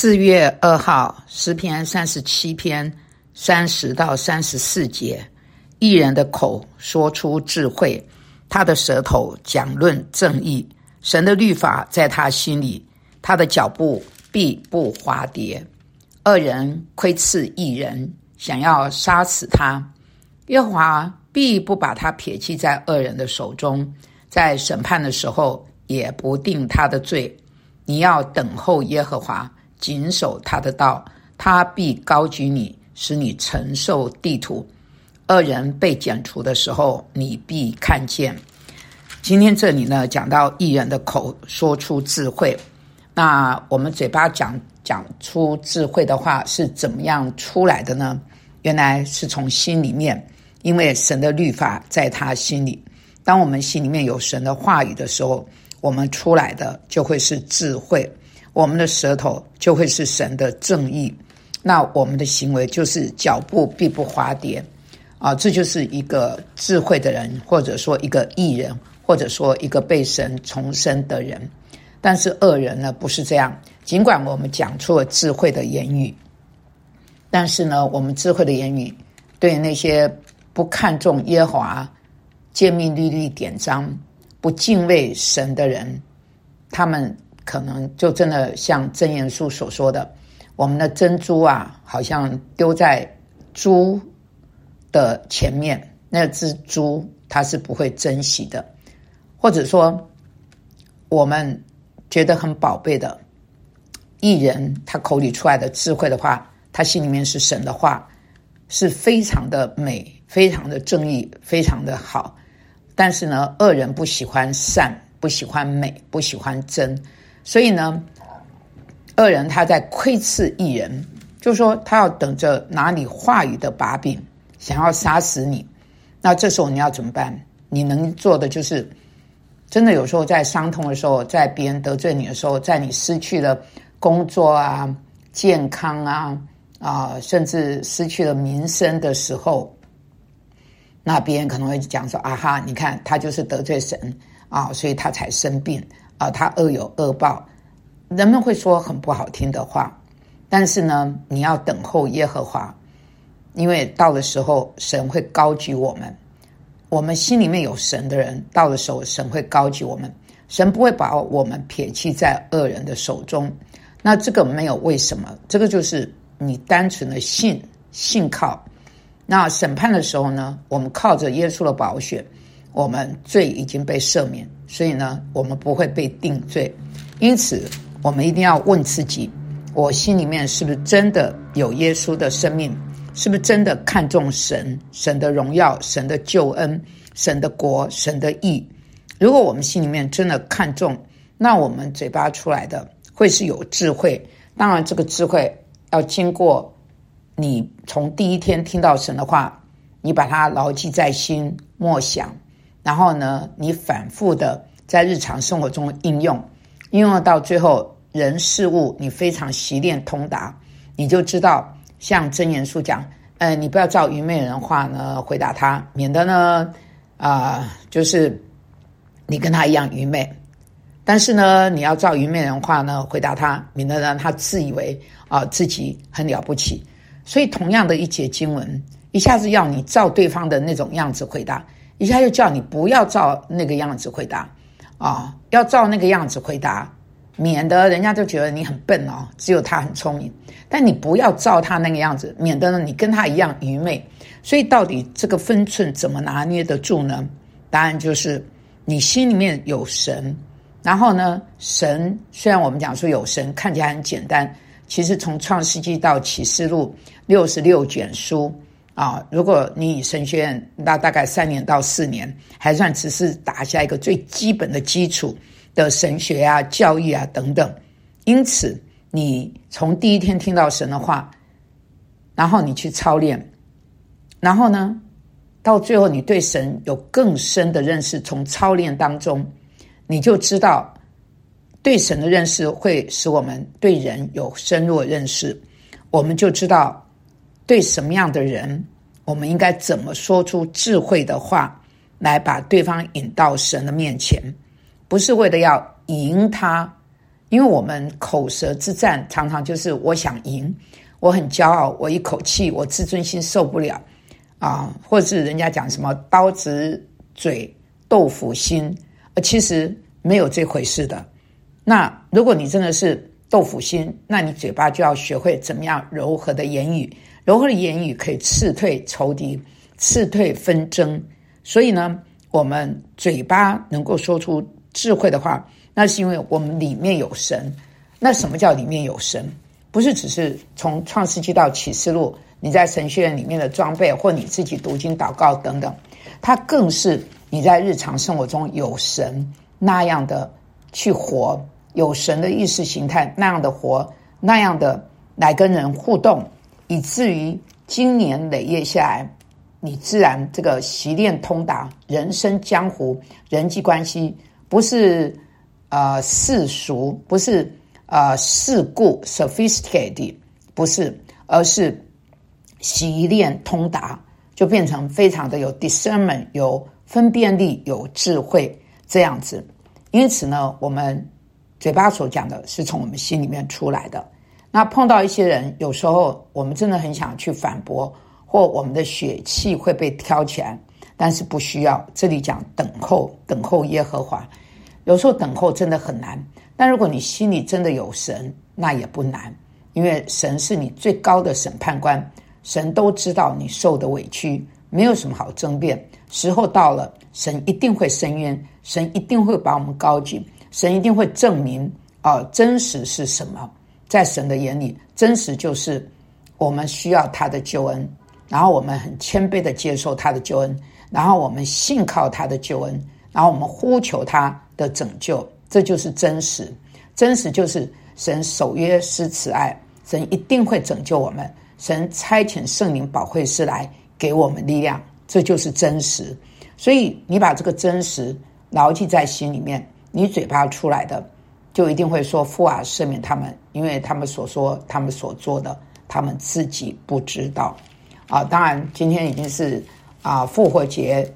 4月2号诗篇37篇30到34节，义人的口说出智慧，他的舌头讲论正义。神的律法在他心里，他的脚步必不滑跌。恶人窥刺义人，想要杀死他，耶和华必不把他撇弃在恶人的手中，在审判的时候也不定他的罪。你要等候耶和华，谨守他的道，他必高举你，使你承受地土。恶人被剪除的时候，你必看见。今天这里呢，讲到义人的口说出智慧。那我们嘴巴讲出智慧的话是怎么样出来的呢？原来是从心里面，因为神的律法在他心里。当我们心里面有神的话语的时候，我们出来的就会是智慧，我们的舌头就会是神的正义，那我们的行为就是脚步必不滑跌这就是一个智慧的人，或者说一个义人，或者说一个被神重生的人。但是恶人呢，不是这样。尽管我们讲出了智慧的言语，但是呢，我们智慧的言语对那些不看重耶和华诫命律例典章，不敬畏神的人，他们可能就真的像箴言书所说的，我们的珍珠好像丢在猪的前面，那只猪它是不会珍惜的。或者说我们觉得很宝贝的义人，他口里出来的智慧的话，他心里面是神的话，是非常的美，非常的正义，非常的好。但是呢，恶人不喜欢善，不喜欢美，不喜欢真，所以呢，恶人他在窥刺义人，就是说他要等着拿你话语的把柄，想要杀死你。那这时候你要怎么办？你能做的就是真的有时候在伤痛的时候，在别人得罪你的时候，在你失去了工作健康甚至失去了名声的时候，那别人可能会讲说你看他就是得罪神所以他才生病他恶有恶报。人们会说很不好听的话，但是呢，你要等候耶和华，因为到的时候神会高举我们。我们心里面有神的人，到的时候神会高举我们，神不会把我们撇弃在恶人的手中。那这个没有为什么，这个就是你单纯的信靠。那审判的时候呢，我们靠着耶稣的宝血，我们罪已经被赦免，所以呢，我们不会被定罪。因此我们一定要问自己，我心里面是不是真的有耶稣的生命，是不是真的看重神的荣耀，神的救恩，神的国，神的义。如果我们心里面真的看重，那我们嘴巴出来的会是有智慧。当然这个智慧要经过你从第一天听到神的话，你把它牢记在心，默想，然后呢，你反复的在日常生活中应用到最后，人事物你非常习练通达，你就知道像箴言书讲你不要照愚昧人话呢回答他，免得呢就是你跟他一样愚昧。但是呢，你要照愚昧人话呢回答他，免得呢他自以为自己很了不起。所以同样的一节经文，一下子要你照对方的那种样子回答，一下又叫你不要照那个样子回答要照那个样子回答，免得人家就觉得你很笨只有他很聪明。但你不要照他那个样子，免得呢你跟他一样愚昧。所以到底这个分寸怎么拿捏得住呢？答案就是你心里面有神，然后呢，神虽然我们讲说有神看起来很简单，其实从创世纪到启示录66卷书如果你以神学院大概3年到4年，还算只是打下一个最基本的基础的神学教育等等。因此你从第一天听到神的话，然后你去操练，然后呢，到最后你对神有更深的认识，从操练当中你就知道，对神的认识会使我们对人有深入的认识，我们就知道对什么样的人我们应该怎么说出智慧的话来把对方引到神的面前，不是为了要赢他， 因为我们口舌之战常常就是我想赢，我很骄傲，我一口气，我自尊心受不了或者是人家讲什么刀子嘴豆腐心，其实没有这回事的。那如果你真的是豆腐心，那你嘴巴就要学会怎么样柔和的言语，柔和的言语可以刺退仇敌，刺退纷争。所以呢，我们嘴巴能够说出智慧的话，那是因为我们里面有神。那什么叫里面有神？不是只是从创世纪到启示录你在神学院里面的装备，或你自己读经祷告等等，它更是你在日常生活中有神那样的去活，有神的意识形态那样的活，那样的来跟人互动，以至于经年累月下来，你自然这个习练通达，人生江湖人际关系不是世俗，不是世故 sophisticated， 不是，而是习练通达，就变成非常的有 discernment， 有分辨力，有智慧这样子。因此呢，我们嘴巴所讲的是从我们心里面出来的。那碰到一些人，有时候我们真的很想去反驳，或我们的血气会被挑起来，但是不需要。这里讲等候，等候耶和华。有时候等候真的很难，但如果你心里真的有神，那也不难，因为神是你最高的审判官，神都知道你受的委屈，没有什么好争辩。时候到了，神一定会伸冤，神一定会把我们高举，神一定会证明真实是什么。在神的眼里，真实就是我们需要他的救恩，然后我们很谦卑的接受他的救恩，然后我们信靠他的救恩，然后我们呼求他的拯救，这就是真实。真实就是神守约施慈爱，神一定会拯救我们，神差遣圣灵保惠师来给我们力量，这就是真实。所以你把这个真实牢记在心里面，你嘴巴出来的就一定会说父啊赦免他们，因为他们所说他们所做的他们自己不知道当然今天已经是复活节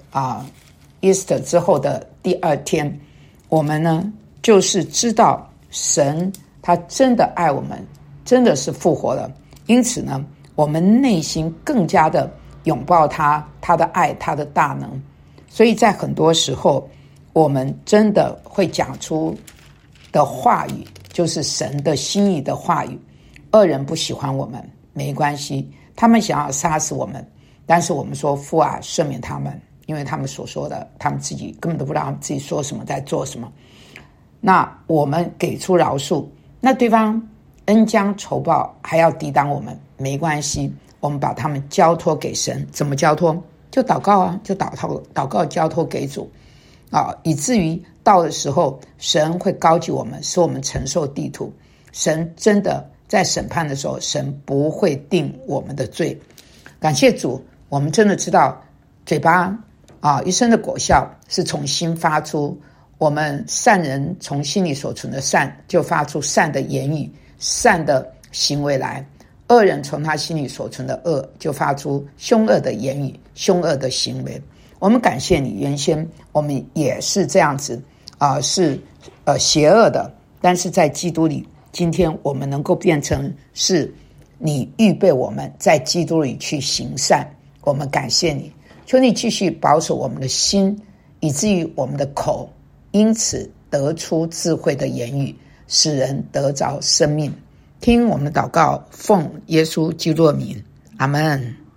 Easter 之后的第二天，我们呢就是知道神他真的爱我们，真的是复活了，因此呢我们内心更加的拥抱他的爱，他的大能。所以在很多时候我们真的会讲出的话语就是神的心意的话语。恶人不喜欢我们没关系，他们想要杀死我们，但是我们说父啊赦免他们，因为他们所说的他们自己根本都不知道他们自己说什么在做什么。那我们给出饶恕，那对方恩将仇报还要抵挡我们没关系，我们把他们交托给神。怎么交托？就祷告就祷告交托给主以至于到的时候神会高举我们，使我们承受地土。神真的在审判的时候，神不会定我们的罪。感谢主，我们真的知道嘴巴一生的果效是从心发出，我们善人从心里所存的善就发出善的言语，善的行为来，恶人从他心里所存的恶就发出凶恶的言语，凶恶的行为。我们感谢你，原先我们也是这样子是邪恶的，但是在基督里，今天我们能够变成是你预备我们在基督里去行善。我们感谢你，求你继续保守我们的心，以至于我们的口因此得出智慧的言语，使人得着生命。听我们的祷告，奉耶稣基督的名，阿们。